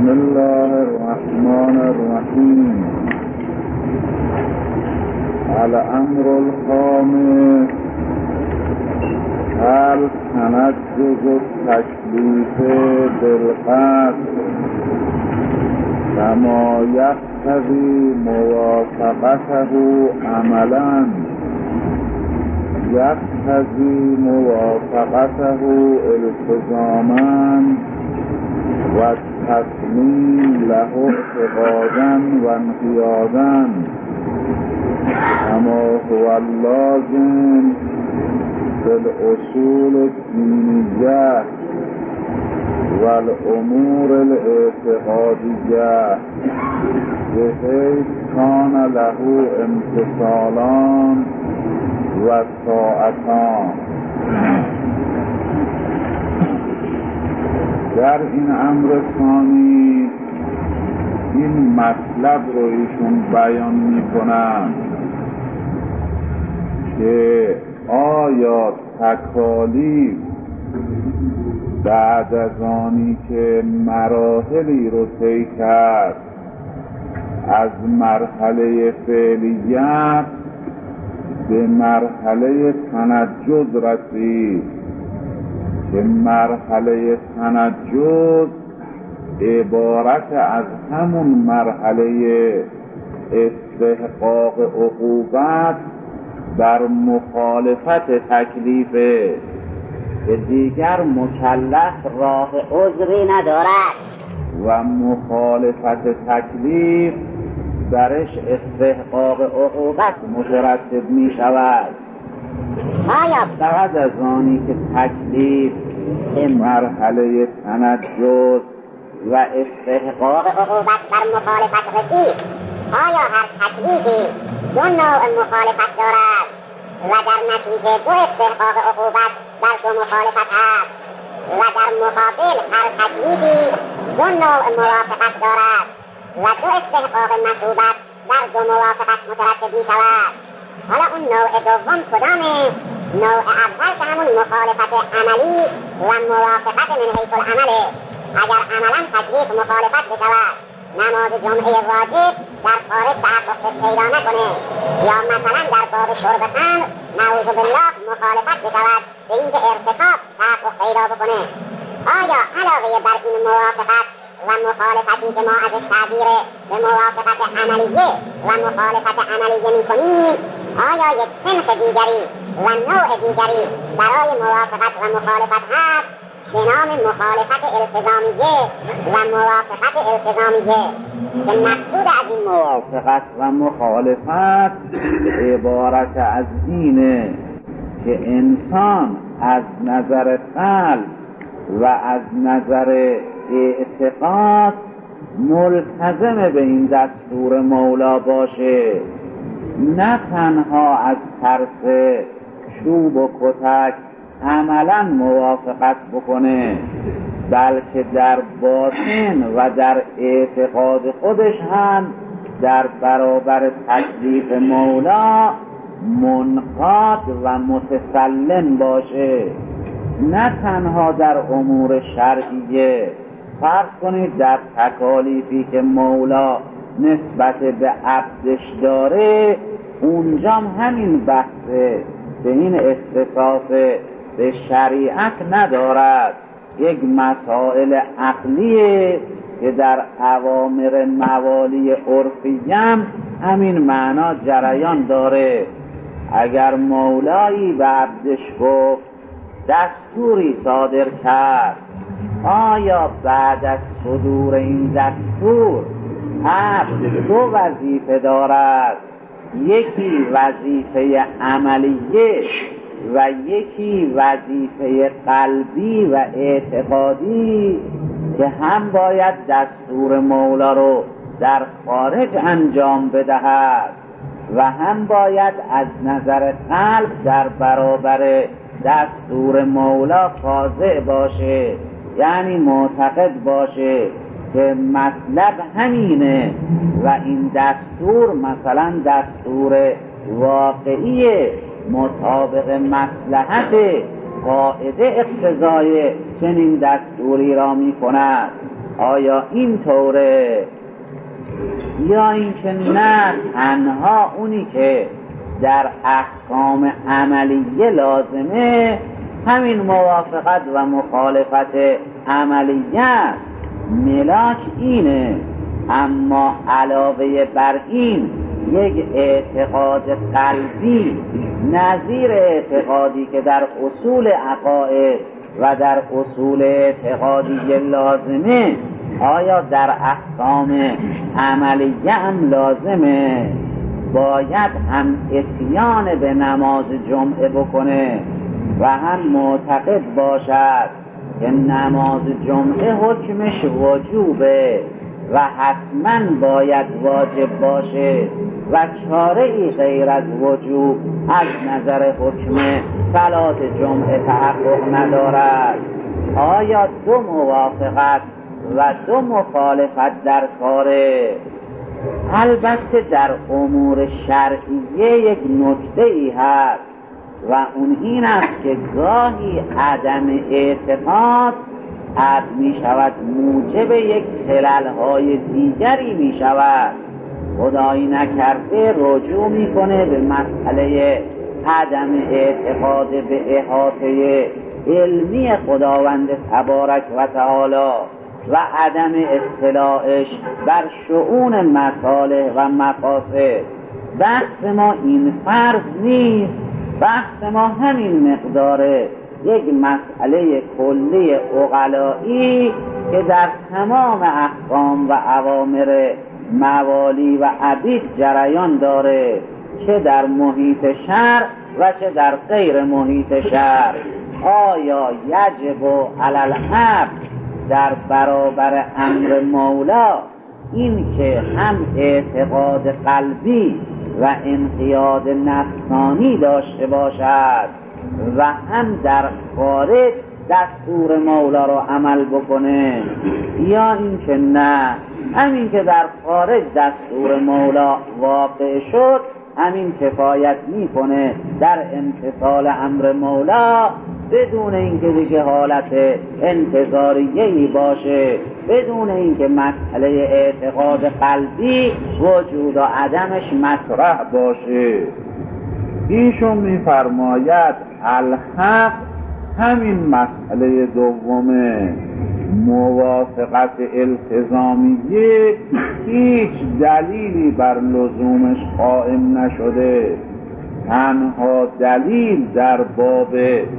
بسم الله الرحمن الرحیم. الامر الخامس التنجز التکلیف بالقصد کما یقتضی موافقته عملا یقتضی موافقته التزاما و تسلیم له اعتقادا و انقیادا کما هو اللازم فی الاصول الدینیه و الامور الاعتقادیه بحیث کان له امتثالان و طاعتان. در این امر ثانی این مطلب رو ایشون بیان میکنن که آیا تکالیف بعد از آنی که مراحلی رو طی کرد از مرحله فعلیت به مرحله تنجز رسید که مرحله تنجز عبارت از همون مرحله استحقاق عقوبت بر مخالفت تکلیفه که دیگر مکلف راه عذری ندارد و مخالفت تکلیف درش استحقاق عقوبت مترتب می شود. آیا بعد از آنی که تکلیف مرحله تنجز و استحقاق عقوبت بر مخالفت رسید، آیا هر تکلیفی دو نوع مخالفت دارد و در نتیجه دو استحقاق عقوبت در دو مخالفت هست و در مقابل هر تکلیفی دو نوع موافقت دارد و دو استحقاق مثوبت در دو موافقت مترتب می شود؟ حالا اون نوع دوم کدامه؟ نوع اول که همون مخالفت عملی و موافقت من حیث العمله. اگر عملا تکلیف مخالفت بشود، نماز جمعه واجب در خارج تحقق پیدا نکنه یا مثلا در باب شرب خمر نعوذ بالله مخالفت بشود به اینکه ارتکاب تحقق پیدا بکنه، آیا علاوه بر این موافقت و مخالفتی که ما ازش تعبیر به موافقت عملیه و مخالفت عملیه میکنیم، آیا یک صنف دیگری و نوع دیگری برای موافقت و مخالفت هست به نام مخالفت التزامیه و موافقت التزامیه که مقصود از این موافقت و مخالفت عبارت از اینه که انسان از نظر قلب و از نظر اعتقاد ملتزم به این دستور مولا باشه، نه تنها از ترس چوب و کتک عملا موافقت بکنه، بلکه در باطن و در اعتقاد خودش هم در برابر تکلیف مولا منقاد و متسلم باشه. نه تنها در امور شرعیه، فرض کنید در تکالیفی که مولا نسبت به عبدش داره اونجام همین بحثه، به این اختصاص به شریعت ندارد، یک مسائل عقلیه که در اوامر موالی عرفی هم همین معنا جریان داره. اگر مولایی به عبدش گفت دستوری صادر کرد، آیا بعد از صدور این دستور عبد دو وظیفه دارد، یکی وظیفه عملیه و یکی وظیفه قلبی و اعتقادی که هم باید دستور مولا رو در خارج انجام بدهد و هم باید از نظر قلب در برابر دستور مولا خاضع باشه، یعنی معتقد باشه که مطلب همینه و این دستور مثلا دستور واقعی مطابق مصلحت قاعده اقتضای چنین دستوری را می کند. آیا این طوره؟ یا اینکه نه، تنها اونی که در احکام عملیه لازمه همین موافقت و مخالفت عملیه است، ملاک اینه. اما علاوه بر این یک اعتقاد قلبی نظیر اعتقادی که در اصول عقاید و در اصول اعتقادی لازمه، آیا در احکام عملیه هم لازمه؟ باید هم اتیان به نماز جمعه بکنه و هم معتقد باشد که نماز جمعه حکمش وجوبه و حتما باید واجب باشه و چاره ای غیر از وجوب از نظر حکم صلات جمعه تحقق ندارد. آیا دو موافقت و دو مخالفت در کاره؟ البته در امور شرعیه یک نکته ای هست و اون این است که گاهی عدم اعتقاد می شود موجب یک خلل‌های دیگری می شود. خدایی نکرده رجوع می کنه به مسئله عدم اعتقاد به احاطه علمی خداوند تبارک و تعالی و عدم اطلاعش بر شؤون مصالح و مقاصد. بحث ما این فرض نیست، بحث ما همین مقداره، یک مسئله کلی عقلایی که در تمام احکام و اوامر موالی و عبید جریان داره، چه در محیط شرع و چه در غیر محیط شرع. آیا یجب علی العبد در برابر امر مولا این که هم اعتقاد قلبی و انقیاد نفسانی داشته باشد و هم در خارج دستور مولا رو عمل بکنه، یا اینکه نه، همین که در خارج دستور مولا واقع شد همین کفایت میکنه در امتثال امر مولا، بدون اینکه دیگه حالت انتظاریه‌ای باشه، بدون اینکه مسئله اعتقاد قلبی وجود و عدمش مطرح باشه. ایشون میفرماید الحق همین مسئله دومه، موافقت التزامیه هیچ دلیلی بر لزومش قائم نشده. تنها دلیل در باب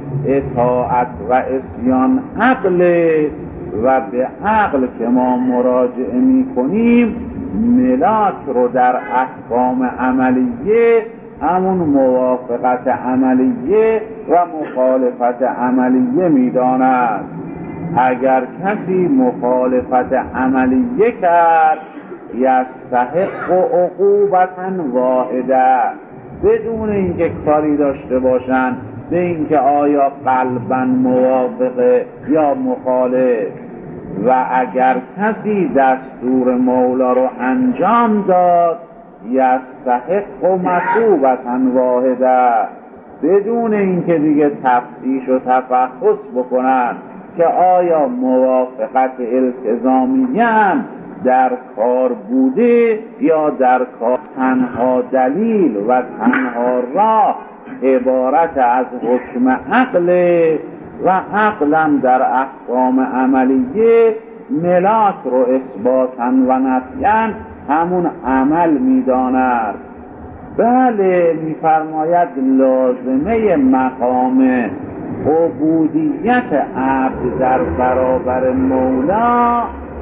اطاعت و عصیان عقله و به عقل که ما مراجعه می کنیم ملاک رو در احکام عملیه، همون موافقت عملیه و مخالفت عملیه می داند. اگر کسی مخالفت عملیه کرد یستحق عقوبتا واحده، بدون اینکه کاری داشته باشند به اینکه آیا قلبا موافقه یا مخالف. و اگر کسی دستور مولا رو انجام داد یستحق مثوبتا واحده، بدون اینکه دیگه تفتیش و تفحص بکنن که آیا موافقت التزامیه هم در کار بوده یا در کار. تنها دلیل و تنها راه عبارت از حکم عقل و عقلم در احکام عملیه ملاک رو اثباتا و نفیاً همون عمل می‌داند. بله، می‌فرماید لازمه مقام عبودیت عبد در برابر مولا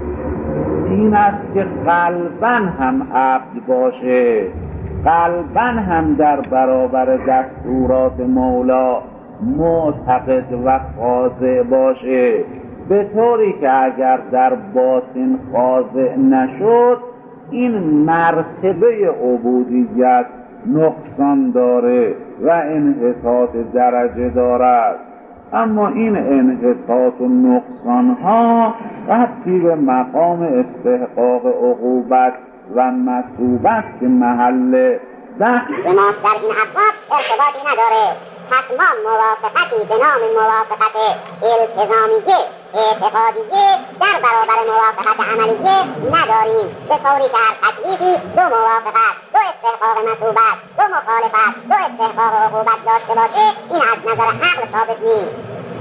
این است که قلباً هم عبد باشه، قلباً هم در برابر دستورات مولا معتقد و خاضع باشه، به طوری که اگر در باطن خاضع نشد این مرتبه عبودیت نقصان داره و انحطاط درجه دارد. اما این انحطاط و نقصان ها ربطی به مقام استحقاق عقوبت و مثوبت که محل به ما در این ابواب ارتباطی نداره. پس ما موافقتی به نام موافقت التزامیه اعتقادیه در برابر موافقت عملیه نداریم، به طوری که هر تکلیفی دو موافقت، دو استحقاق مثوبت، دو مخالفت، دو استحقاق عقوبت داشته باشه، این از نظر عقل ثابت نیست.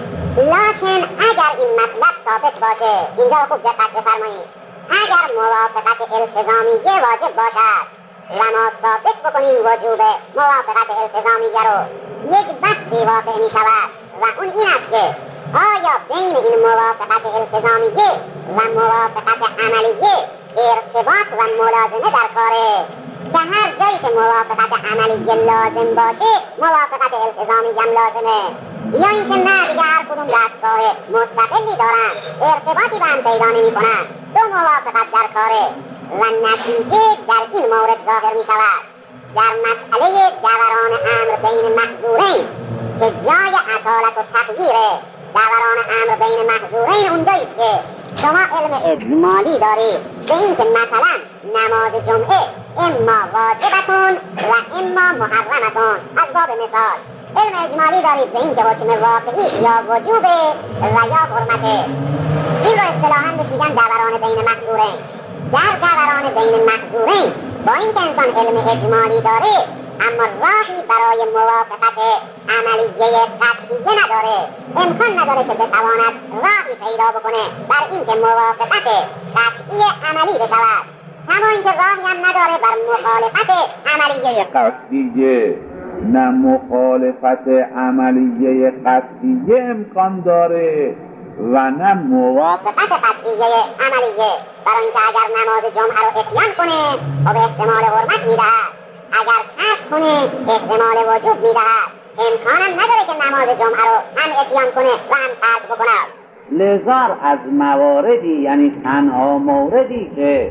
لکن اگر این مطلب ثابت باشه، اینجا خوب دقت بفرمایید، اگر موافقت التزامیه واجب باشد و ما ثابت بکنیم وجوب موافقت التزامیه رو، یک بحثی واقع می شود و اون این است که آیا بین این موافقت التزامیه و موافقت عملیه ارتباط و ملازمه در کاره که هر جایی که موافقت عملیه لازم باشه موافقت التزامیه هم لازمه، یا اینکه نه دیگه هر کدوم دستگاه مستقلی دارن ارتباطی به هم پیدا نمی کنن، دو موافقت در کاره و نتیجه در این مورد ظاهر می شود در مسئله دوران امر بین محظورین که جای اصالت و تغییر دوران امر بین محظورین اونجاییست که شما علم اجمالی دارید به این که مثلا نماز جمعه اما واجبتون و اما محرمتون، از باب مثال علم اجمالی دارید به این که حکم واقعی یا وجوبه و یا حرمته. این رو اصطلاحاً بهش میگن دوران بین محظورین. در دوران بین محظورین با این که انسان علم اجمالی داره اما راهی برای موافقت عملیه قطعیه نداره، امکان نداره که بتواند راهی پیدا بکنه بر این که موافقت قطعی عملی بشود، کما اینکه راهی هم نداره بر مخالفت عملیه قطعیه. نه مخالفت عملیه قطعیه امکان داره و نه موافقت قطعیه عملیه، برای اینکه اگر نماز جمعه رو اتیان کنه و به احتمال حرمت میدهد، اگر ترک کنه احتمال وجوب میدهد، امکانم نداره که نماز جمعه رو هم اتیان کنه و هم ترک بکنه. لذا از مواردی، یعنی تنها موردی که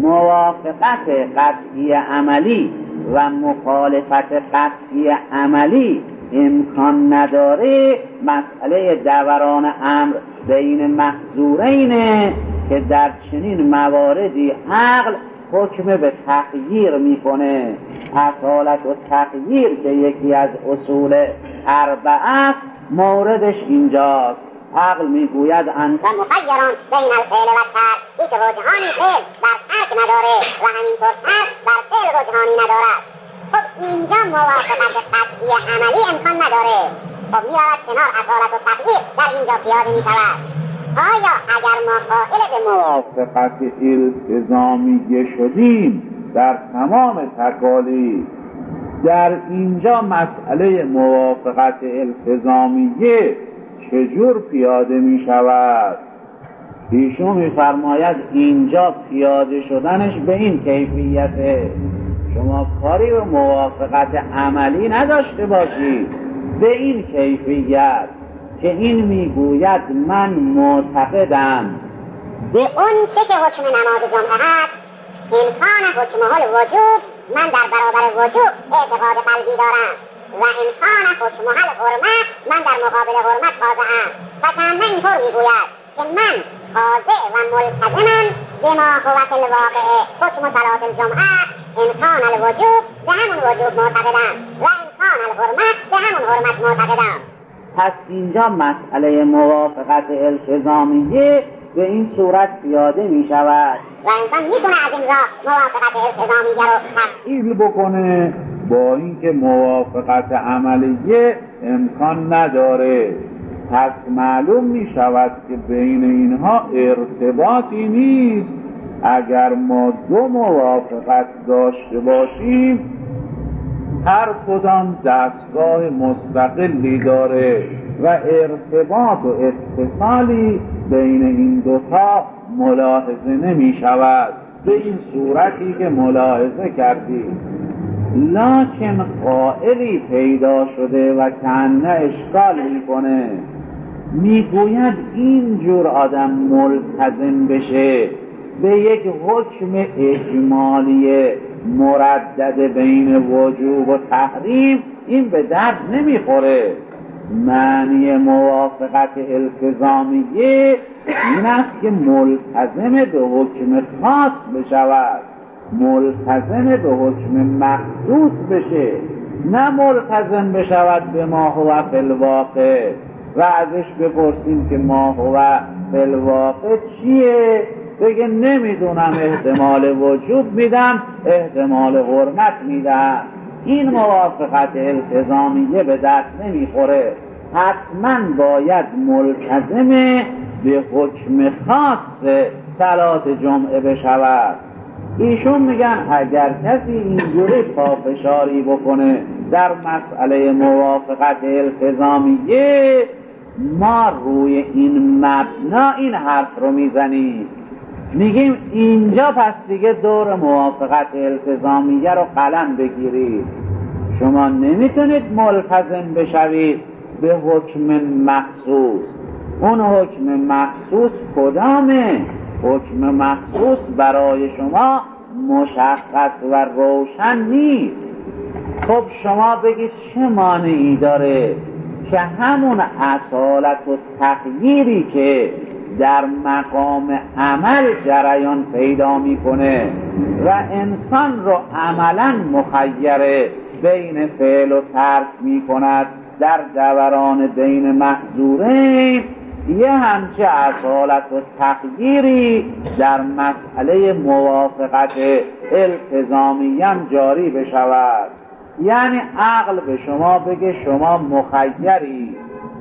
موافقت قطعی عملی و مخالفت قطعی عملی امکان نداره، مسئله دوران امر بین محظورینه که در چنین مواردی عقل حکم به تغییر میکنه. اصالت و تغییر که یکی از اصول اربعه است، موردش اینجاست. عقل میگوید انت مخیران بین الفعل و ترک، هیچ رجحانی فعل بر ترک نداره و همینطور ترک بر فعل رجحانی ندارد. خب اینجا موافقت قطعی عملی امکان نداره، خب میرود کنار اصالت و تغییر در اینجا پیاده میشود. آیا اگر ما قائل به موافقت التزامیه شدیم در تمام تکالیف، در اینجا مسئله موافقت التزامیه چجور پیاده می شود؟ ایشون می‌فرماید اینجا پیاده شدنش به این کیفیته، شما کاری به موافقت عملی نداشته باشید، به این کیفیت که این میگوید من معتقدم به اون چه که حکم نماز جمعه هست امکان حکمه الوجوب من در برابر وجوب اعتقاد قلبی دارم و امکان حکمه الحرمت من در مقابل حرمت خاضعم، و کانه اینطور میگوید که من خاضع و ملتزمم بما هو فی الواقع حکم صلاة الجمعه امکان الوجوب به همون وجوب معتقدم و امکان الحرمت به همون حرمت معتقدم. پس اینجا مسئله موافقت التزامیه به این صورت پیاده می شود و انسان میتونه از این راه موافقت التزامیه رو تفعیل بکنه، با اینکه موافقت عملیه امکان نداره. پس معلوم می شود که بین اینها ارتباطی نیست. اگر ما دو موافقت داشته باشیم هر کدام دستگاه مستقلی داره و ارتباط و اتصالی بین این دوتا ملاحظه نمی شود به این صورتی که ملاحظه کردیم. لکن قائلی پیدا شده و کنه اشکال میکنه، میگوید اینجور آدم ملتزم بشه به یک حکم اجمالی مردد بین وجوب و تحریم، این به درد نمیخوره. معنی موافقت التزامیه این است که ملتزم به حکم خاص بشود ملتزم به حکم مخصوص بشه، نه ملتزم بشود به ما هو فی الواقع و ازش بپرسیم که ما هو فی الواقع چیه، بگه نمیدونم، احتمال وجود میدم، احتمال حرمت میدم. این موافقت التزامیه به دست نمیخوره. حتما باید ملتزم به حکم خاص صلات جمعه بشود. ایشون میگن اگر کسی اینجوری پافشاری بکنه در مسئله موافقت التزامیه، ما روی این مبنا این حرف رو میزنیم، میگیم اینجا پس دیگه دور موافقت التزامیه رو قلم بگیرید. شما نمیتونید ملتزم بشوید به حکم مخصوص. اون حکم مخصوص کدامه؟ حکم مخصوص برای شما مشخص و روشن نیست. خب شما بگید چه مانعی داره که همون اصالت و تغییری که در مقام عمل جریان پیدا میکنه و انسان رو عملا مخیر بین فعل و ترک میکند در دوران بین محظورین، یه همچه اصالت و تغییری در مسئله موافقت التزامی هم جاری بشود. یعنی عقل به شما بگه شما مخیری،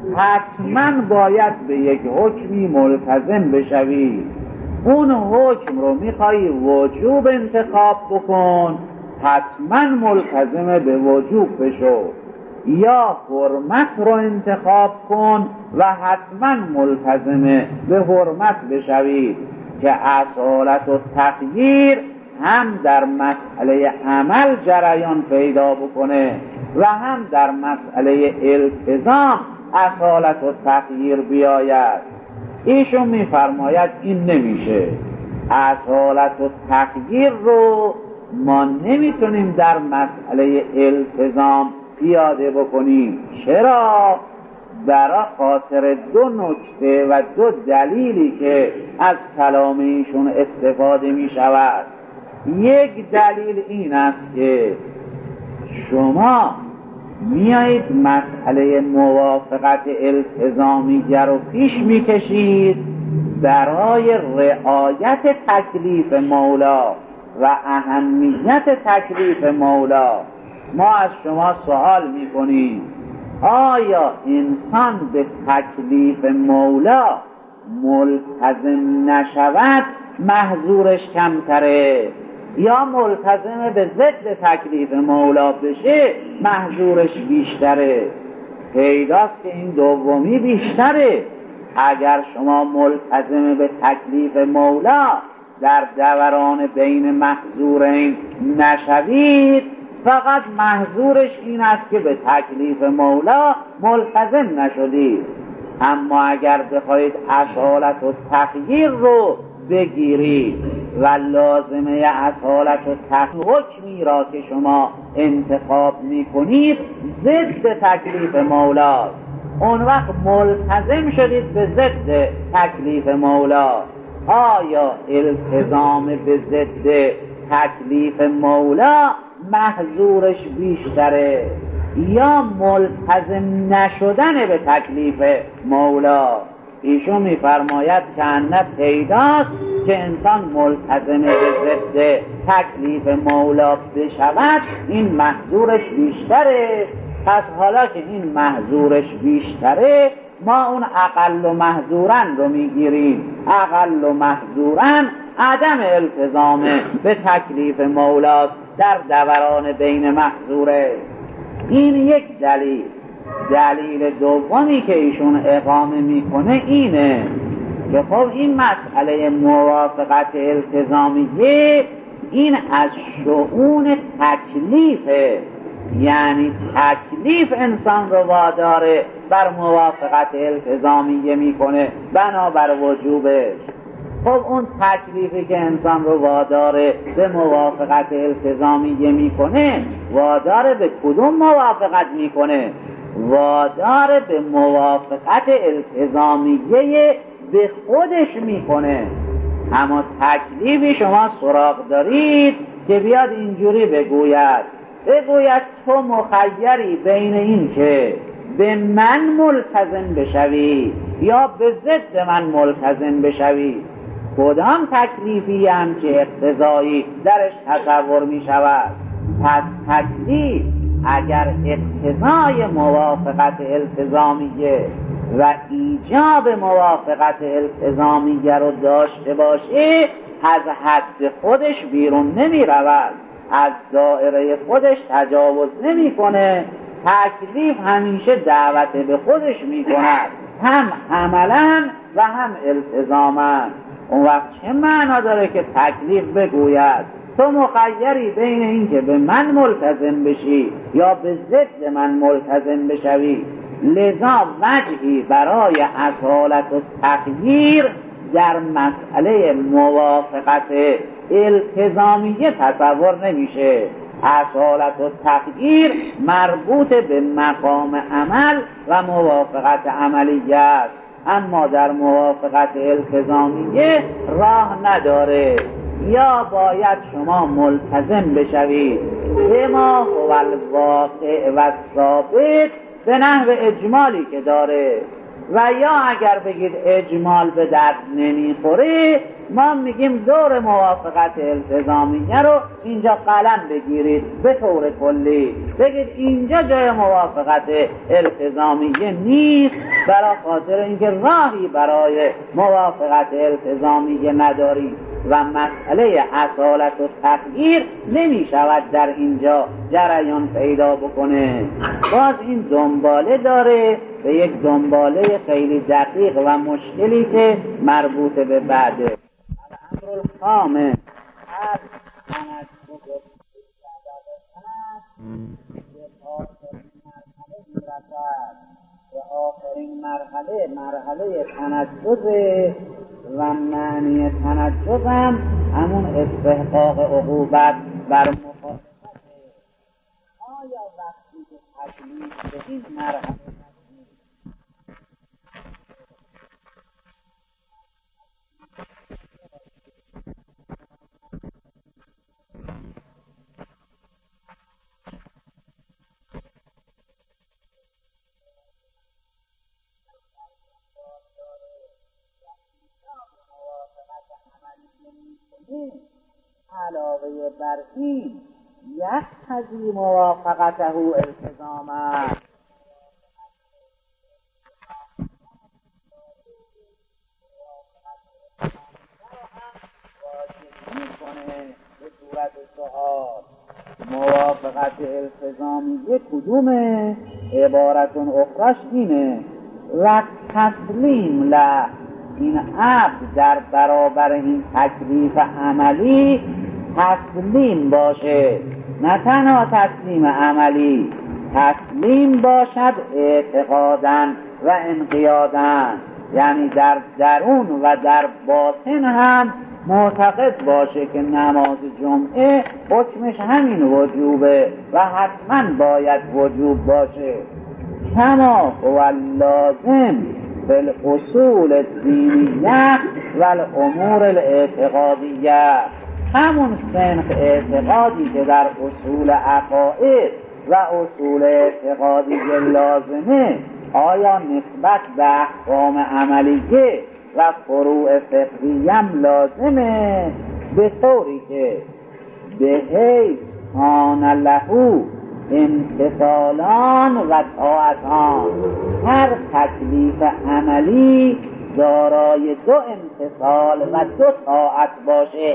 حتما باید به یک حکمی ملتزم بشوی. اون حکم رو میخوایی وجوب انتخاب بکن، حتما ملتزم به وجوب بشو، یا حرمت رو انتخاب کن و حتما ملتزم به حرمت بشوی که اصالت و تغییر هم در مسئله عمل جریان پیدا بکنه و هم در مسئله التزام اصالت و تغییر بیاید. ایشون میفرماید این نمیشه. اصالت و تغییر رو ما نمیتونیم در مسئله التزام پیاده بکنیم. چرا؟ برای خاطر دو نکته و دو دلیلی که از کلام ایشون استفاده می شود. یک دلیل این است که شما میایید مسئله موافقت التزامیه رو پیش میکشید برای رعایت تکلیف مولا و اهمیت تکلیف مولا. ما از شما سوال میکنیم آیا انسان به تکلیف مولا ملتزم نشود محظورش کمتره، یا ملتزم به ضد تکلیف مولا بشه محظورش بیشتره؟ پیداست که این دومی بیشتره. اگر شما ملتزم به تکلیف مولا در دوران بین محظورین نشوید، فقط محظورش این است که به تکلیف مولا ملتزم نشدید. اما اگر بخواید اصالت و تغییر رو بگیرید و لازمه اصالت و تغییر حکمی را که شما انتخاب میکنید ضد تکلیف مولا، اون وقت ملتزم شدید به ضد تکلیف مولا. آیا التزام به ضد تکلیف مولا محظورش بیشتره یا ملتزم نشدن به تکلیف مولا؟ ایشون میفرماید که انه پیداست که انسان ملتزم به ضد تکلیف مولا بشود این محظورش بیشتره. پس حالا که این محظورش بیشتره ما اون اقل و محظورن رو میگیریم. اقل و محظورن عدم التزام به تکلیف مولاست در دوران بین محظوره. این یک دلیل. دلیل دومی که ایشون اقامه میکنه اینه که خب این مسئله موافقت التزامیه این از شؤون تکلیفه، یعنی تکلیف انسان رو واداره بر موافقت التزامیه میکنه بنابر وجوبش. خب اون تکلیفی که انسان رو واداره به موافقت التزامیه میکنه واداره به کدوم موافقت میکنه؟ واداره به موافقت التزامیه به خودش میکنه. اما تکلیفی شما سراغ دارید که بیاد اینجوری بگوید تو مخیری بین این که به من ملتزم بشوی یا به ضد من ملتزم بشوی. کدام تکلیفی هم که اقتضایی درش تصور می شود؟ پس تکلیف اگر اقتضای موافقت التزامیه و ایجاب موافقت التزامیه رو داشته باشه، از حد خودش بیرون نمی رود، از دایره خودش تجاوز نمی کنه. تکلیف همیشه دعوت به خودش می کند، هم عملا و هم التزاما. اون وقت چه معنا داره که تکلیف بگوید تو مخیری بین این که به من ملتزم بشی یا به ضد من ملتزم بشوی؟ لذا وجهی برای اصالت و تغییر در مسئله موافقت التزامیه تصور نمیشه. اصالت و تغییر مربوط به مقام عمل و موافقت عملیه است، اما در موافقت التزامیه راه نداره. یا باید شما ملتزم بشوید به ما هو الواقع و ثابت به نحو اجمالی که داره، و یا اگر بگید اجمال به درد نمیخوره، ما میگیم دور موافقت التزامیه رو اینجا قلم بگیرید به طور کلی، بگید اینجا جای موافقت التزامیه نیست، برای خاطر اینکه راهی برای موافقت التزامیه ندارید و مسئله اصالت و تغییر نمی شود در اینجا جریان پیدا بکنه. باز این دنباله داره به یک دنباله خیلی دقیق و مشکلی که مربوط به بعده. الامر الخامس از تناسب به آخرین مرحله تنجز و معنی تنجز هم همون استحقاق عقوبت بر مخالفت. آیا وقتی که تکلیف به این مرحله علاوه بر این یقتضی موافقته التزاما، واجب میکنه به صورت سؤال موافقت التزامیه کدومه؟ عبارتون اخراش اینه و تسلیم له، این عبد در برابر این تکلیف عملی تسلیم باشه، نه تنها تسلیم عملی، تسلیم باشد اعتقاداً و انقیاداً، یعنی در درون و در باطن هم معتقد باشه که نماز جمعه حکمش همین وجوبه و حتما باید وجوب باشه. کما هو لازم فی الاصول الدینیه و الامور الاعتقادیه، همون صنف اعتقادی که در اصول عقاید و اصول اعتقادی لازمه، آیا نسبت به احکام عملیه و فروع فقهیم لازمه، به طوری که به حیث کان له امتثالان و طاعتان، هر تکلیف عملی دارای دو امتثال و دو طاعت باشه،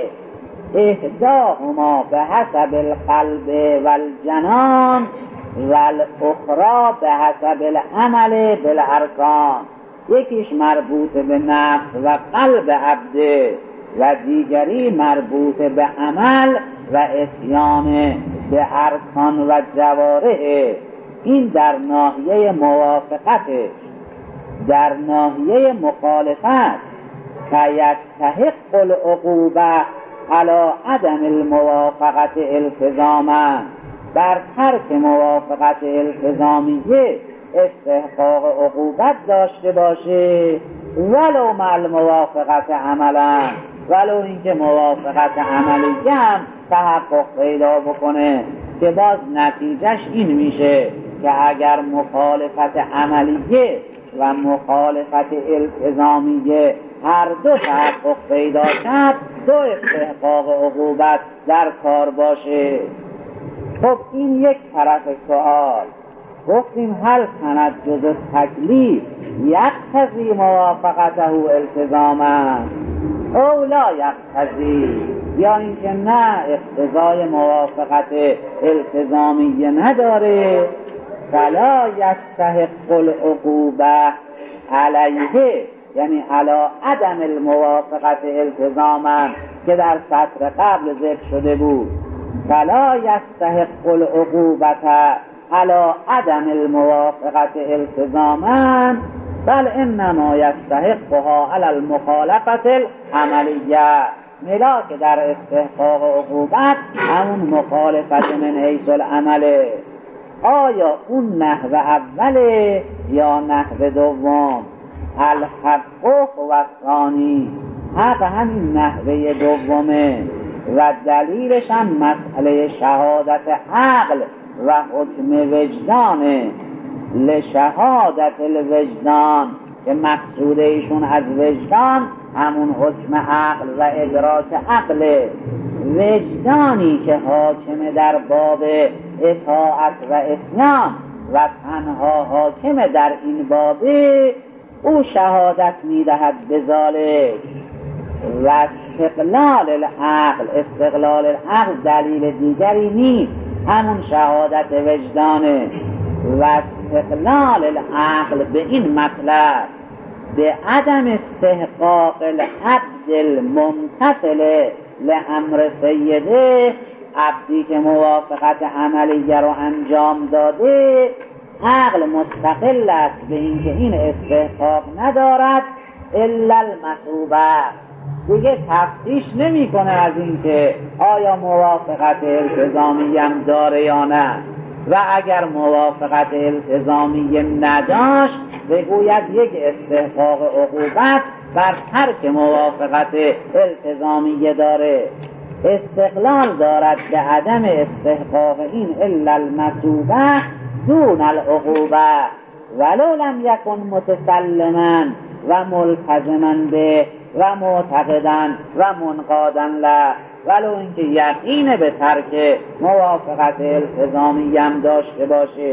احداهما به حسب القلب و الجنان و الاخرى به حسب العمل بالارکان، یکیش مربوط به نفس و قلب عبده و دیگری مربوط به عمل و اتیان به ارکان و جوارح. این در ناحیه موافقته. در ناحیه مخالفت فیستحق العقوبه علی عدم الموافقت التزاما، بر ترک موافقت التزامیه استحقاق عقوبت داشته باشه ولو مع الموافقت عملا، ولو اینکه موافقت عملیه هم تحقق پیدا بکنه، که باز نتیجهش این میشه که اگر مخالفت عملیه و مخالفت التزامیه هر دو تحقق پیدا شد، دو استحقاق عقوبت در کار باشه. خب این یک طرف سوال. گفتیم هل تنجز التکلیف یقتضی موافقته التزاما او لا یقتضی، یا اینکه نه اقتضای موافقت التزامیه نداره، فلا یستحق العقوبه علیه، یعنی علی عدم الموافقت التزاما که در سطر قبل ذکر شده بود، فلا یستحق العقوبه علی عدم الموافقت التزاما بل انما یستحقها علی المخالفت العملیه، ملاک در استحقاق عقوبت همون مخالفت من حیث العمله. آیا اون نحو اوله یا نحو دوم؟ الحق و ثانی، حق همین نحوه دومه و دلیلش هم مسئله شهادت عقل و حکم وجدانه. لشهادت الوجدان که مقصود ایشون از وجدان همون حکم عقل و ادراک عقل، وجدانی که حاکم در باب اطاعت و اسیان و تنها حاکم در این بابه، او شهادت میدهد به ذالک. و استقلال العقل، استقلال العقل دلیل دیگری نیست، همون شهادت وجدانه. و استقلال العقل به این مطلب به عدم استحقاق العبد الممتثل لامر سیده، عبدی که موافقت عملیه رو انجام داده، عقل مستقل است به اینکه این استحقاق ندارد الا المثوبه، دیگه تفتیش نمی کنه از اینکه آیا موافقت التزامی هم داره یا نه، و اگر موافقت التزامی نداشت بگوید یک استحقاق عقوبت بر ترک موافقت التزامی داره. استقلال دارد به عدم استحقاق این الا المثوبه دون العقوبه ولو لم یکن متسلما و ملتزما به و معتقدا و منقادا له، ولو اینکه یقین به ترک موافقت التزامی هم داشته باشه.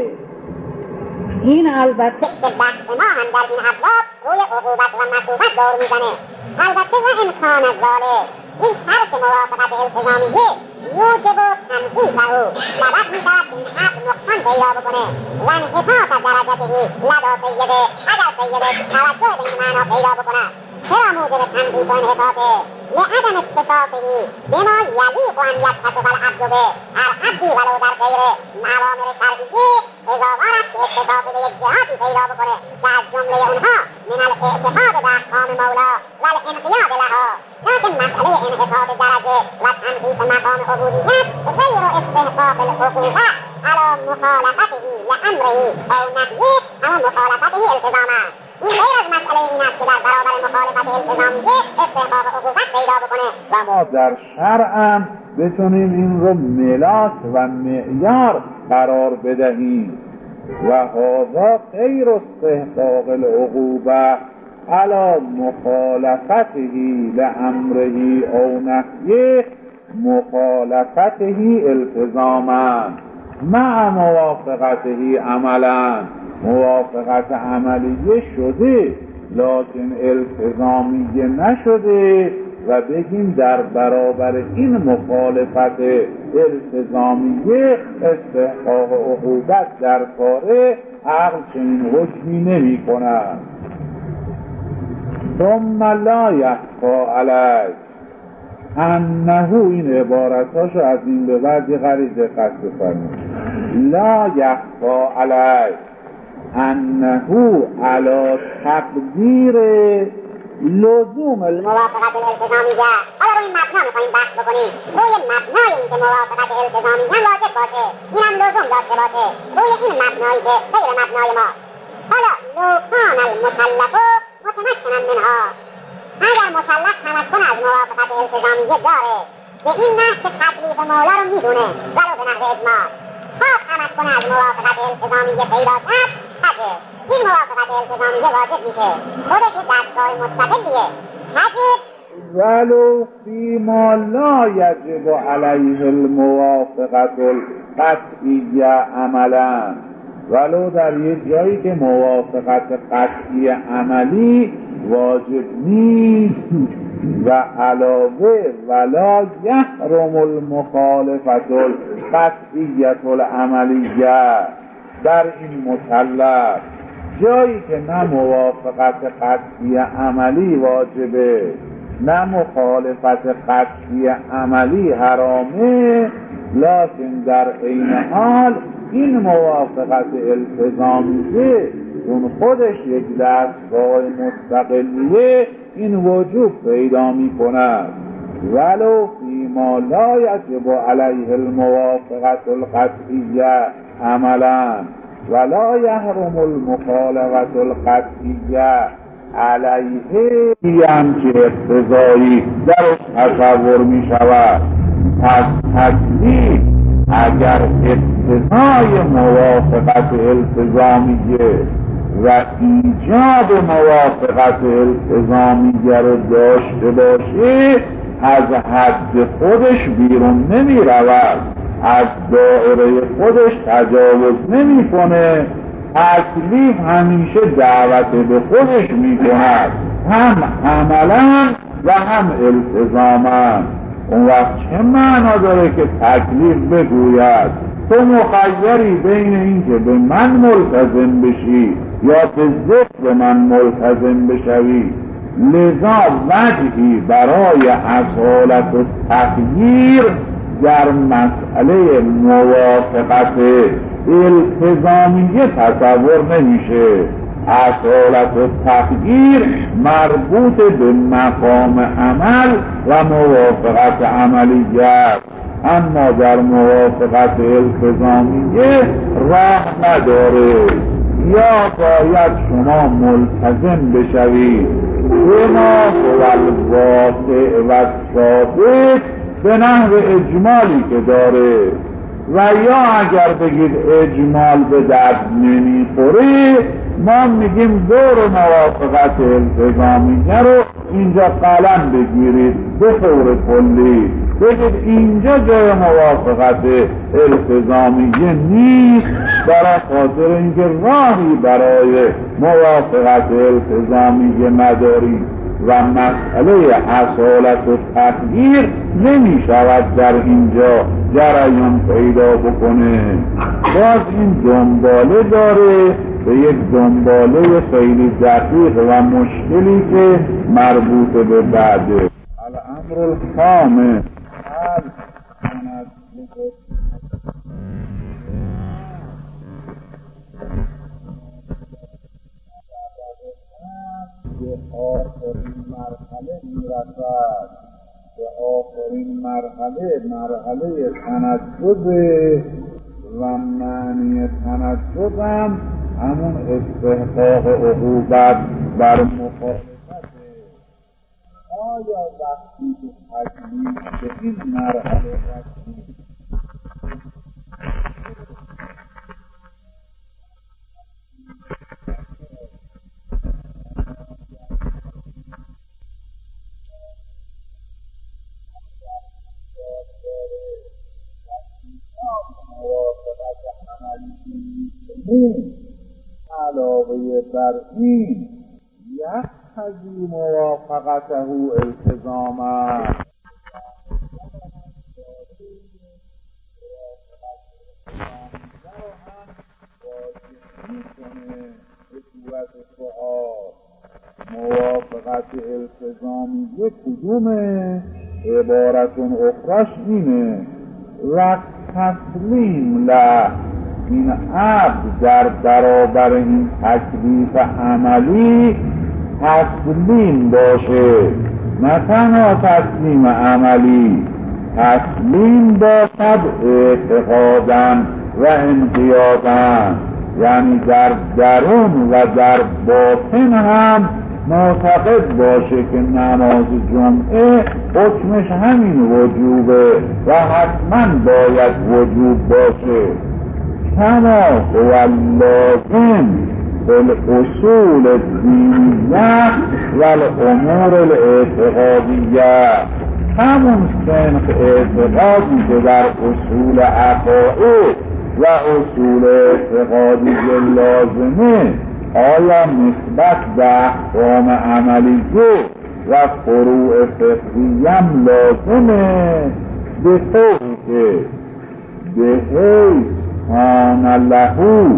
این البته بحث ما هم در این ابواب روی عقوبت و مثوبت دور میزنه. البته و امکان ذالک، این ترک موافقت التزامیه یوجب تنقیصه، سبب میشود این حق نقصان پیدا بکنه و انحطاط درجته لدى سیده، اگر سیده توجه به این معنا پیدا بکنه. چرا موجب تنقیص و انحطاطه؟ لعدم اتصافه بما یلیق ان یتصف العبد به، هر عبدی ولو در غیر اوامر شرعیه سزاوار است که اتصاف به یک جهاتی پیدا بکنه و از جمله اونها من الاعتقاد به احکام مولا و الانقیاد لها. لكن مسئله انحطاط درجه و تنقیص مقام عبودیت غیر استحقاق العقوبه على مخالفته لامره او نهیه او مخالفته التزامه. این غیر از مسئله این است که در برابر مخالفت التزامیه استحقاق عقوبت پیدا بکنه و ما در شرعم بتونیم این رو ملاک و معیار قرار بدهیم. و هذا غیر استحقاق العقوبه علی مخالفته لامره او نهیه مخالفته التزاما مع موافقته عملا. موافقت عملیه شده لکن التزامیه نشده و بگیم در برابر این مخالفت التزامیه استحقاق عقوبت در کاره، عقل چنین حکمی نمی کند. ثم لا یخفی علیه انه، این عبارتاشو از این به بعد یه قدر دقت بفرمایید، لا یخفی علیه انه علی تقدیر لزوم موافقت التزامیه. حالا روی مبنا میخواییم بحث بکنیم، روی مبنای این که موافقت التزامیه واجب باشه، این هم لزوم داشته باشه، روی این مبنایی که غیر مبنای ما. حالا لو کان المکلف متمکنا منها، اگر مکلف تمکن از موافقت التزامیه داره به این نحو که تکلیف مولا رو میدونه ولو به نحو اجمال، خواه تمکن از موافقت التزامیه پیدا کرد حجب، این موافقت التزامیه واجب میشه، خودش دستگاه مستقلیه. حجب ولو فیما لا یجب علیه الموافقت القطعیه عملا، ولو در یک جایی که موافقت قطعی عملی واجب نیست و علاوه ولا یحرم المخالفت القطعیه العملیه، در این مطلب جایی که نه موافقت قطعی عملی واجبه نه مخالفت قطعی عملی حرامه، لکن در عین حال این موافقت التزامیه اون خودش یک دستگاه مستقلیه این وجوب پیدا می کند. ولو فیما لا یجب علیه الموافقت القطعیه عملا ولا یحرم المخالفت القطعیه علیه هم که اقتضایی درش تصور می شود. پس تکلیف اگر اقتضای موافقت التزامیه و ایجاب موافقت التزامیه رو داشته باشه از حد خودش بیرون نمی رود، از دائره خودش تجاوز نمی کنه، تکلیف همیشه دعوت به خودش می کند، هم عملا و هم التزاما. اون وقت چه معنا داره که تکلیف بگوید تو مخیری بین این که به من ملتزم بشی یا به ضد به من ملتزم بشوی؟ لذا وجهی برای اصالت و تغییر در مسئله موافقت التزامیه تصور نمیشه. اصالت و تغییر مربوط به مقام عمل و موافقت عملیه است، اما در موافقت التزامیه راه نداره. یا باید شما ملتزم بشوید بما هو الواقع و ثابت به نحو اجمالی که داره، و یا اگر بگید اجمال به درد نمیخوره ما میگیم دور موافقت التزامیه رو اینجا قلم بگیرید به طور کلی، بگید اینجا جای موافقت التزامیه نیست، برای خاطر اینکه راهی برای موافقت التزامیه ندارید و مسئله اصالت و تغییر نمی شود در اینجا جریان پیدا بکنه. باز این دنباله داره به یک دنباله خیلی دقیق و مشکلی که مربوط به بعده. الامر الخامس به آخرین مرحله میرسد، به آخرین مرحله تنجد و معنی تنجد هم همون استحقاق عقوبت بر مخالفته. آیا وقتی که تکلیف به این مرحله رسید علاوه بر این یقتضی موافقته التزاما، موافقت التزامیه کدومه؟ عبارتون اخرش اینه و تسلیم له، این عبد در برابر این تکلیف عملی تسلیم باشه، نه تنها تسلیم عملی، تسلیم باشد اعتقاداً و انقیاداً، یعنی در درون و در باطن هم معتقد باشه که نماز جمعه حکمش همین وجوبه و حتما باید وجوب باشه، کما هو اللازم بالاصول الدینیه و الامور الاعتقادیه، همون صنف اعتقادی که در اصول عقاید و اصول اعتقادی لازمه آیا نسبت به احکام عملیه و فروع فقهیم لازمه، به طوری که به حیث کان له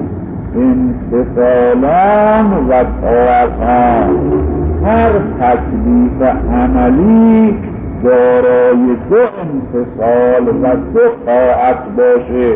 امتثالان و طاعتان، هر تکلیف عملی دارای دو امتثال و دو طاعت باشه،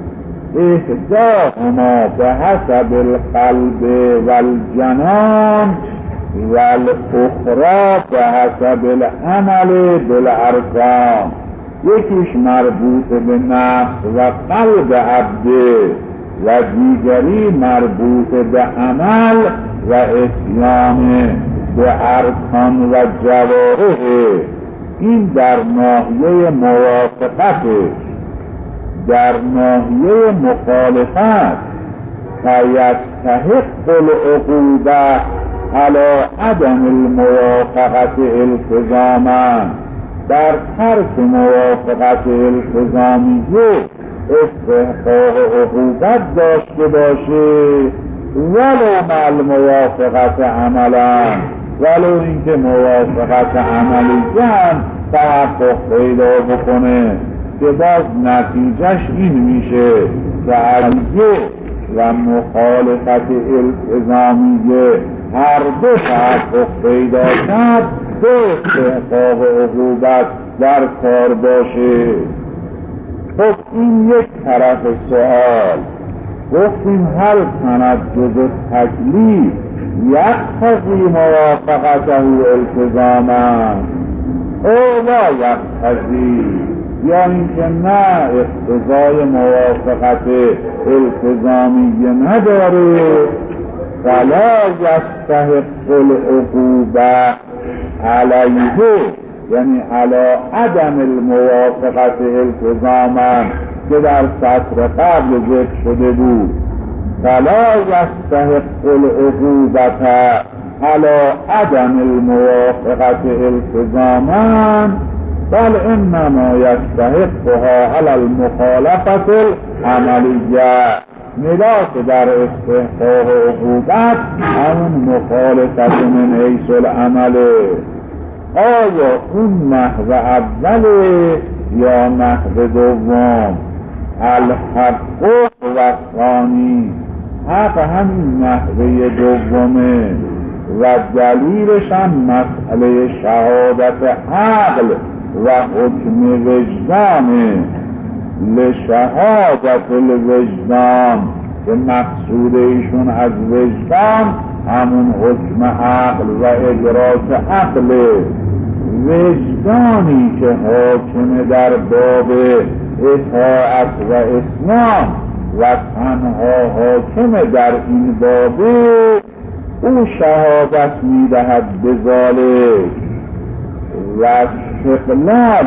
احداهما به حسب القلب و الجنان و الاخرى به حسب العمل بالارکان، یکیش مربوط به نفس و قلب عبده و دیگری مربوط به عمل و اتیان به ارکان و جوارح. این در ناحیه موافقته. در ناحیه مخالفت فیستحق العقوبه علی عدم الموافقت التزاما، در ترک موافقت التزامیه استحقاق عقوبت داشته باشه، ولو مع الموافقت عملا، ولو اینکه موافقت عملی هم تحقق پیدا بکنه، که باز نتیجهش این میشه که علیه و مخالفت التزامیه هر دو تحقق پیدا کرد، دو استحقاق عقوبت در کار باشه. خب این یک طرف سوال. گفتیم هل تنجز تکلیف یقتضی موافقته التزاما او لا یقتضی، یا اینکه نه اقتضای موافقت التزامیه نداره، فلا یستحق العقوبه علیه، یعنی علی عدم الموافقت التزاما که در سطر قبل ذکر شده بود، فلا یستحق العقوبة علی عدم الموافقت التزاما، بل انما یستحقها علی المخالفت العملیه، ملاک در استحقاق عقوبت همون مخالفت من حیث العمله. آیا اون نحو اوله یا نحو دوم؟ الحق و ثانی، حق همین نحوه دومه و دلیلش هم مسئله شهادت عقل و حکم وجدانه. لشهادت الوجدان که مقصود ایشون از وجدان همون حکم عقل و ادراک عقله، وجدانی که حاکم در باب اطاعت و اسلام و تنها حاکم در این بابه، او شهادت میدهد به ذالک. و استقلال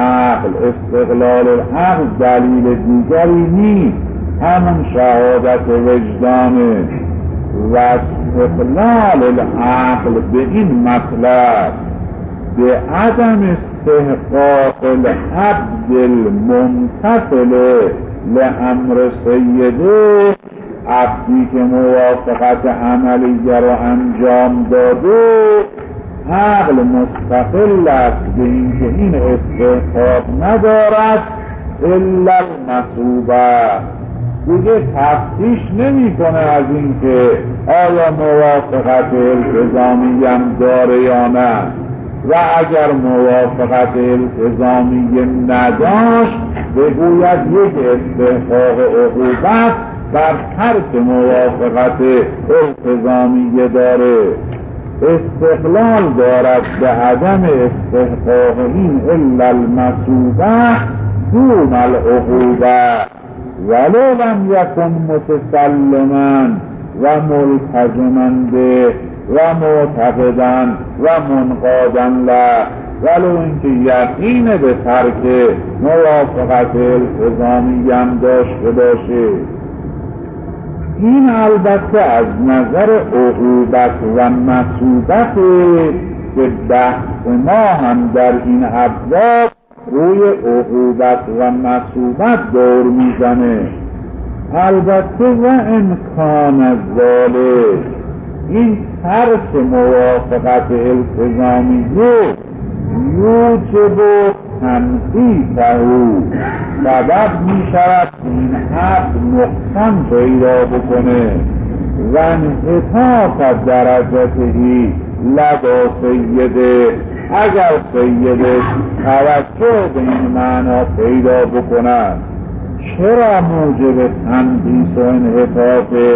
العقل دلیل دیگری نیست، همون شهادت وجدانه. و استقلال العقل به این مطلب به عدم استحقاق العبد الممتثل لامر سیده، عبدی که موافقت عملیه را انجام داده، عقل مستقل است به اینکه این استحقاق ندارد الا المثوبه، دیگه تفتیش نمی کنه از اینکه آیا موافقت التزامی هم داره یا نه، و اگر موافقت التزامی نداشت بگوید یک استحقاق عقوبت بر ترک موافقت التزامی داره. استقلال دارد به عدم استحقاق این الا المثوبه دون العقوبه، ولو لم یکن متسلما و ملتزما به و معتقدن و منقادن له، ولو اینکه یقین به ترک موافقت التزامی هم داشته باشه. این البته از نظر عقوبت و مثوبت که بحث ما هم در این ابواب روی عقوبت و مثوبت دور میزنه. البته و امکان ذالک، این ترک موافقت التزامیه یوجب تنقیصه، سبب می شود این عقد نقصان پیدا بکنه و انحطاط درجتهی لدى سیده، اگر سیدش توجه به این معنا پیدا بکنند. چرا موجب تنقیص و انحطاطه؟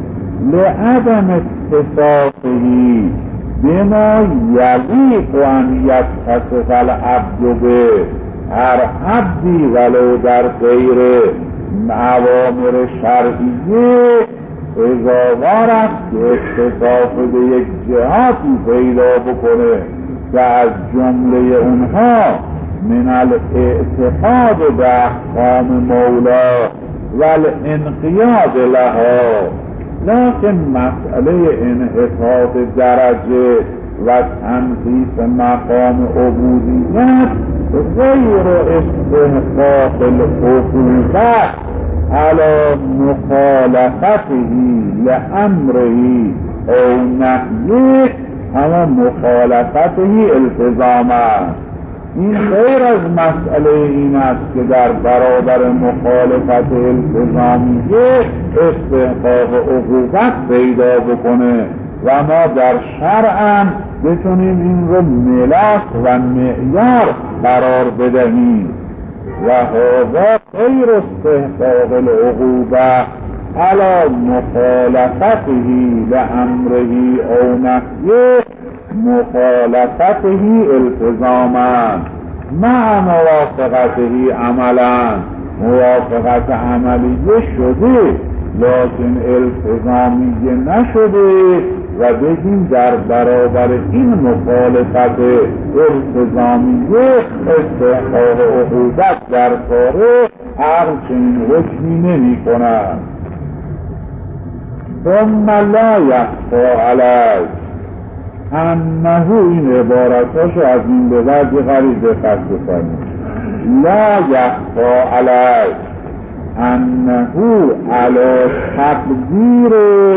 لعدم اتصافهی بما یلیق ان یتصف العبد به، هر عبدی ولو در غیر اوامر شرعیه سزاوار است که اتصاف به یک جهاتی پیدا بکنه که از جمله اونها من الاعتقاد به احکام مولا و الانقیاد لها. لکن مسئله انحطاط درجه و تنقیص مقام عبودیت غیر استحقاق العقوبت على مخالفته لامره او نهیه، اما مخالفته التزامه. این غیر از مسئله این است که در برابر مخالفت التزامیه استحقاق عقوبت پیدا بکنه و ما در شرع بتونیم این رو ملاک و معیار قرار بدهیم. و هذا غیر استحقاق العقوبه على مخالفته لامره او نهیه، مخالفته التزاما مع موافقته عملا. موافقت عملیه شده لیکن التزامیه نشده و بگیم در برابر این مخالفت التزامیه استحقاق عقوبت در کاره عقل چنین حکمی نمی کند. ثم لا یخفی علیه انه، این عبارتاشو از این به بعد غریب دقت بکنید، لا یخفی علیه انه علی تقدیر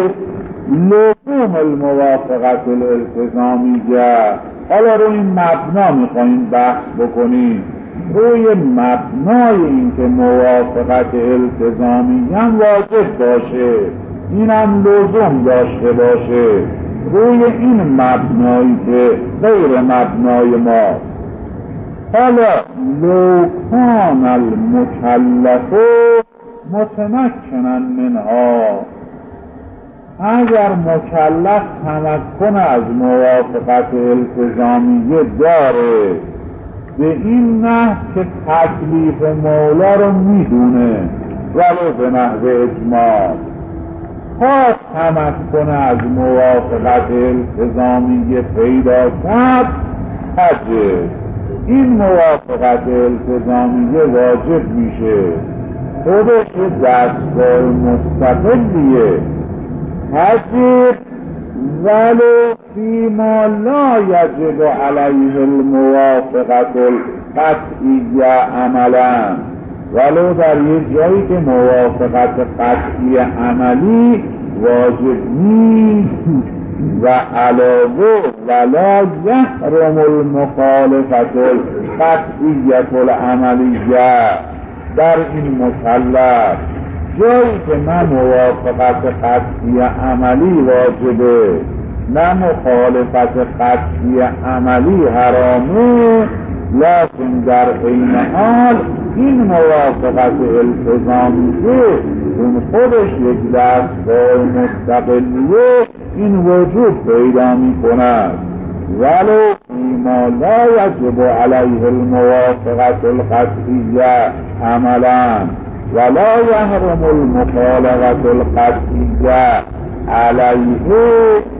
لزوم الموافقت الالتزامیه. حالا روی این مبنا میخواییم بحث بکنیم، روی مبنای این که موافقت التزامی هم واجب باشه، اینم لزوم داشته باشه، روی این مبنایی که غیر مبنای ما. حالا لو کان المکلف متمکنا منها، اگر مکلف تمکن از موافقت التزامیه داره به این نحو که تکلیف مولا رو میدونه ولو به نحو اجماع، خواست تمکن از موافقت التزامیه پیدا کرد حجه، این موافقت التزامیه واجب میشه، خودش دستگاه مستقلیه حجه، ولو فیما لا یجب علیه الموافقت القطعیه عملا، ولو در یک جایی که موافقت قطعی عملی واجب نیست. و علاوه ولا یحرم المخالفت القطعیه العملیه، در این مکلف جایی که نه موافقت قطعی عملی واجبه نه مخالفت قطعی عملی حرامه، لیکن در این حال این موافقت التزامیه اون خودش یک دستگاه مستقلیه این وجود پیدا می کند. ولو فیما لا یجب علیه الموافقت القطعیه عملا ولا یحرم المخالفت القطعیه علیه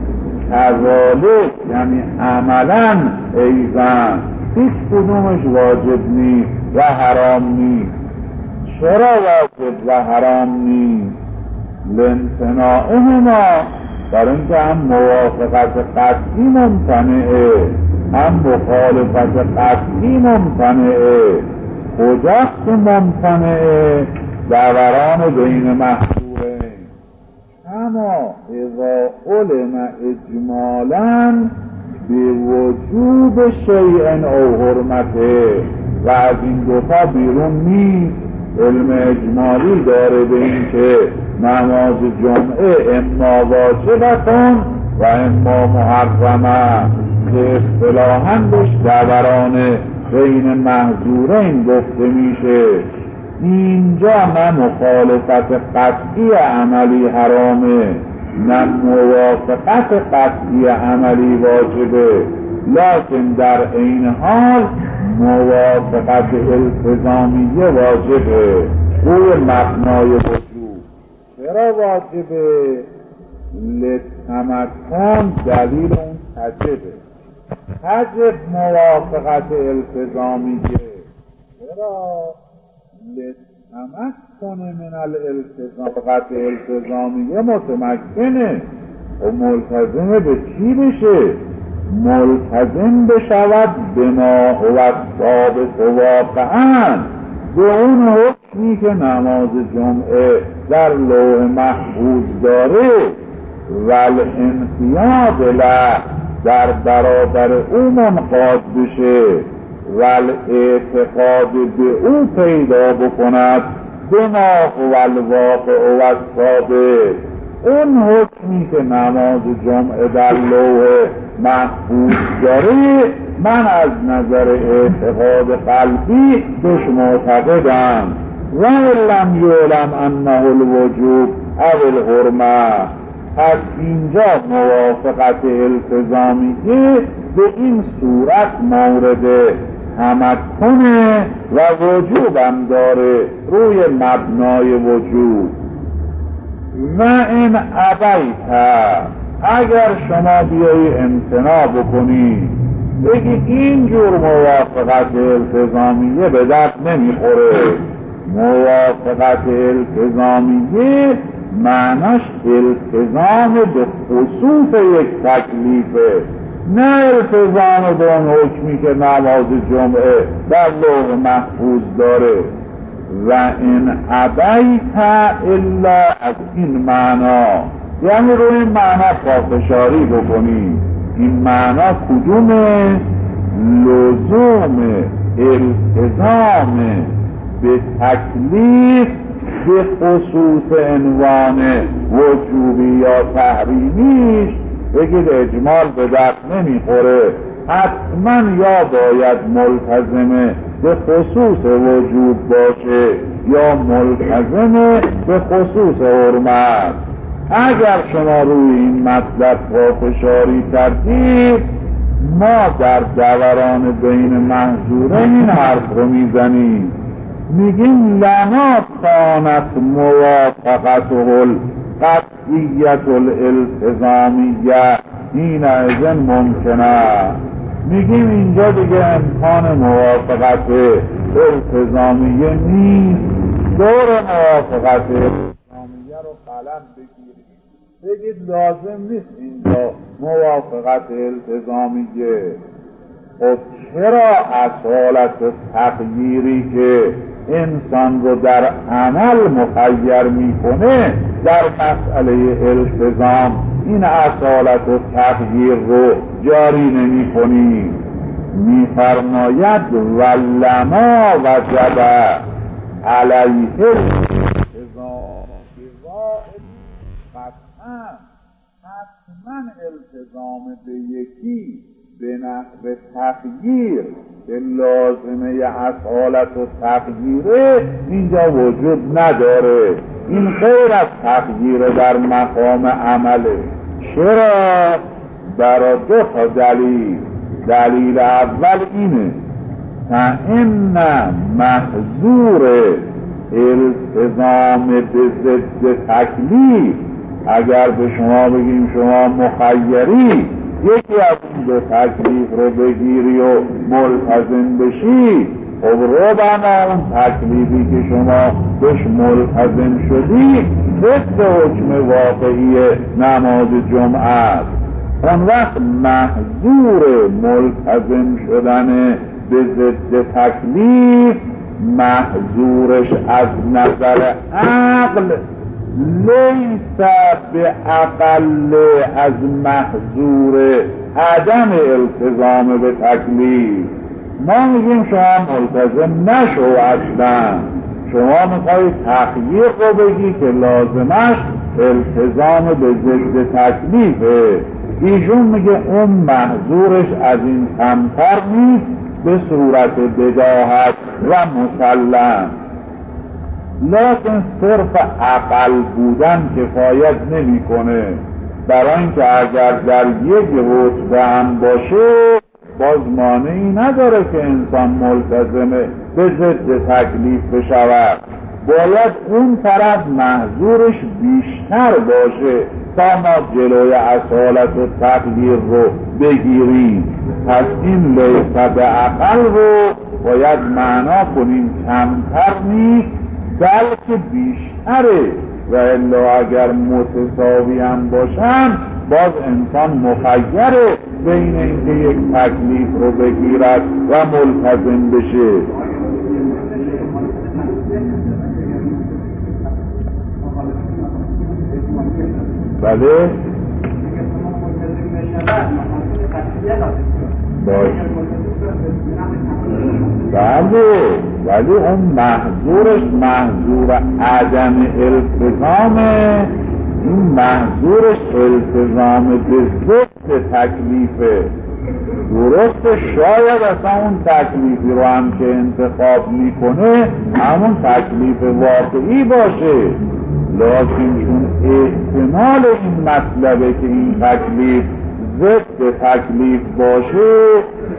کذالک یعنی عملا ایضا هیچ کدومش واجب نیست و حرام نیست. چرا واجب و حرام نیست؟ لامتناعهما، برای اینکه هم موافقت قطعی ممتنعه هم مخالفت قطعی ممتنعه. کجاست ممتنعه؟ دوران بین محظورین. اما اذا علم اجمالا به وجوب شیء او حرمته، و از این دوتا بیرون نیست. علم اجمالی داره به این که نماز جمعه اما واجبتون و اما محرمه، که اصطلاحاً بهش دوران بین محظورین گفته میشه. اینجا نه مخالفت قطعی عملی حرامه نه موافقت قطعی عملی واجبه، لکن در این حال موافقت التزامیه واجبه روی مبنای وجوب. چرا واجبه؟ لتمکن، دلیل اون تجب موافقت التزامیه. چرا؟ لتمکن من الالتزام، فقط التزامیه متمکنه و ملتزم به چی بشه؟ ملتزم بشود به ما هو ثابت واقعا، به اون حکمی که نماز جمعه در لوح محفوظ داره، والانقیاد له، در برابر او منقاد بشه، والاعتقاد به او پیدا بکند، به ما هو الواقع و الثابت. اون حکمی که نماز جمعه در لوح محفوظ داره، من از نظر اعتقاد قلبی بهش معتقدم. و لم یعلم انه الوجوب او الحرمه، پس اینجا موافقت التزامیه به این صورت مورد تمکنه و وجوبم داره روی مبنای وجوب. و این ابیت، اگر شما بیایی امتناع بکنی بگی اینجور موافقت التزامیه به درد نمیخوره، موافقت التزامیه معناش التزام به خصوص یک تکلیفه، نه التزام به اون حکمی که نماز جمعه در لوح محفوظ داره. و این ابیت الا، از این معنا، یعنی روی این معنا پافشاری بکنی. این معنا کدومه؟ لزوم التزام به تکلیف به خصوص عنوان وجوبی یا تحریمیش بگید اجمال به دست نمیخوره، حتما یا باید ملتزم به خصوص وجوب باشه یا ملتزم به خصوص حرمت. اگر شما روی این مطلب پافشاری کردید، ما در دوران بین محظورین این حرف رو میزنیم، میگیم لنا کانت موافقته القطعیت الالتزامیه این ازن ممکنه. میگیم اینجا دیگه امکان موافقت التزامیه نیست. دور موافقت التزامیه رو قلم بگیرید، بگید لازم نیست اینجا موافقت التزامیه. خب چرا اصالت تغییری که انسان رو در عمل مخیر میکنه در مسئله التزام این اصالت و تغییر رو جاری نمی کنی؟ میفرماید ولما وجب علیه التزام حتما التزام به یکی به نحو تغییر که لازمه اصالت و تغییره اینجا وجود نداره. این غیر از تغییر در مقام عمله. چرا؟ برای دو تا دلیل. دلیل اول اینه فإن محظور التزام به ضد تکلیف اگر به شما بگیم شما مخیری یکی از اون دو تکلیف رو بگیری و ملتزم بشی، خب رو بنا اون تکلیفی که شما بهش ملتزم شدی ضد حکم واقعی نماز جمعه است. اون وقت محظور ملتزم شدن به ضد تکلیف محظورش از نظر عقل لیس به اقل از محظور عدم التزام به تکلیف. ما میگیم شما ملتزم نشو اصلا، شما میخوایی تحقیق رو بگی که لازمش التزام به ضد تکلیفه. ایشون میگه اون محظورش از این کمتر نیست به صورت بداهت و مسلم، لیکن صرف عقل بودن کفایت نمیکنه، برای اینکه اگر در یک رتبه هم باشه باز مانعی نداره که انسان ملتزمه به ضد تکلیف بشود. باید اون طرف محظورش بیشتر باشه تا ما جلوی اصالت و تقدیر رو بگیریم. پس این لیس به عقل رو باید معنا کنیم کمتر نیست بلکه بیشتره، و الا اگر متساوی هم باشن باز انسان مخیره بین اینکه یک تکلیف رو بگیرد و ملتزم بشه. بله بله ولی اون محظورش محظور عدم التزامه، این محظورش التزام به ضد تکلیفه. درسته شاید اصلا اون تکلیفی رو هم که انتخاب میکنه همون تکلیف واقعی باشه، لیکن چون احتمال این مطلبه که این تکلیف ضد تکلیف باشه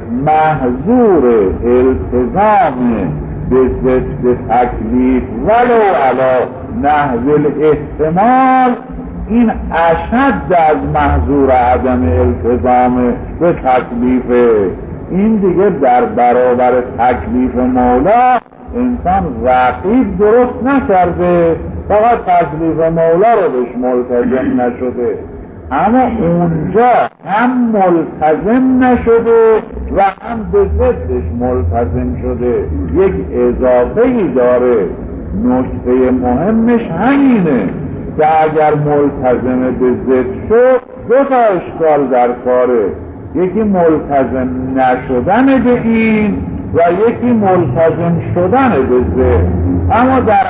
محظور التزام به ضد تکلیف ولو علی نحو الاحتمال این اشد از محظور عدم التزام به تکلیفه. این دیگه در برابر تکلیف مولا انسان رقیب درست نکرده، فقط تکلیف مولا رو بهش ملتزم نشده، اما اونجا هم ملتزم نشده و هم به ضدش ملتزم شده. یک اضافه‌ای داره، نکته مهمش همینه که اگر ملتزم به ضد شد دو تا اشکال در کاره، یکی ملتزم نشدن به این و یکی ملتزم شدن به ضد. اما در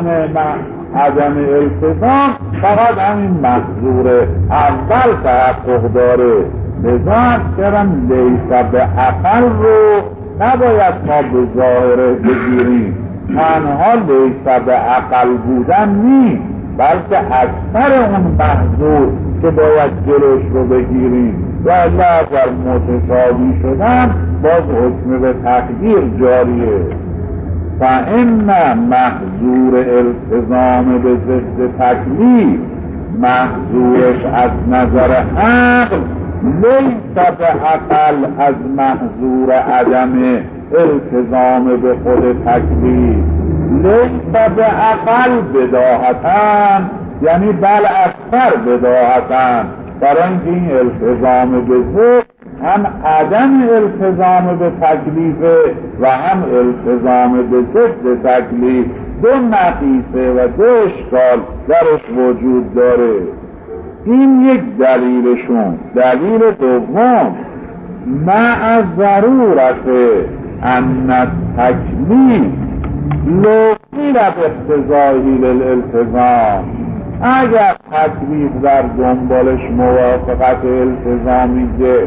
عدم التزام فقط همین محظور اول تحقق داره. لذا کردم لیس به عقل رو نباید ما به ظاهره بگیریم، تنها لیس به عقل بودن نیست بلکه اکثر اون محظور که باید جلوش رو بگیریم، و الا اگر متساوی شدن باز حکم به تقدیر جاریه. فإن محظور التزام به ضد تکلیف محظورش از نظر عقل لیس به عقل از محظور عدم التزام به خود تکلیف. لیس به عقل بداهتن یعنی بل اکثر بداهتن، برای اینکه این التزام به ضد هم عدم التزام به تکلیفه و هم التزام به ضد تکلیف، دو نقیصه و دو اشکال درش وجود داره. این یک دلیلشون. دلیل دوم مع ضرورت ان التکلیف لو قیل باقتضایی للالتزام، اگر تکلیف در دنبالش موافقت التزامی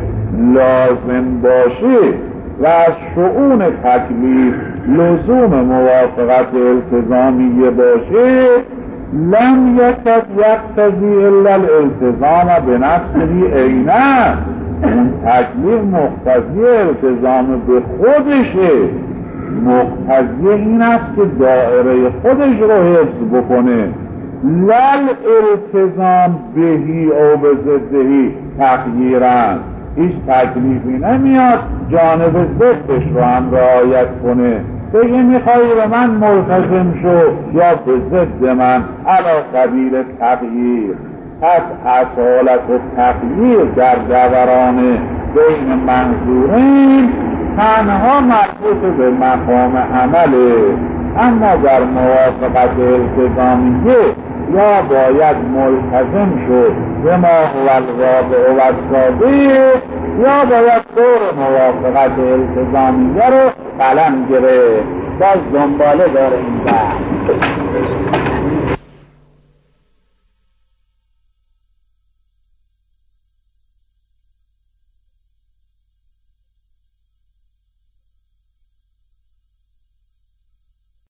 لازم باشه و از شؤون تکلیف لزوم موافقت التزامی باشه لم یکد یقتضی الا الالتزام به نفسه عیناً، اون تکلیف مقتضی التزام به خودشه، مقتضی این است که دائره خودش رو حفظ بکنه. لل التزام بهی او به ضدهی تغییرن، هیچ تکلیفی نمیاد جانب ضدش رو هم رعایت کنه، بگه میخوایی به من ملتزم شو یا به ضد من علی سبیل تغییر. پس اصالت و تغییر در دوران بین منظورین تنها مربوط به مقام عمله، اما در موافقت التزامیه یا باید ملتزم شد به ما هو الواقع و الصادق یا باید طور موافقت التزامیه رو قلم گرفت. باز دنباله داره این بحث.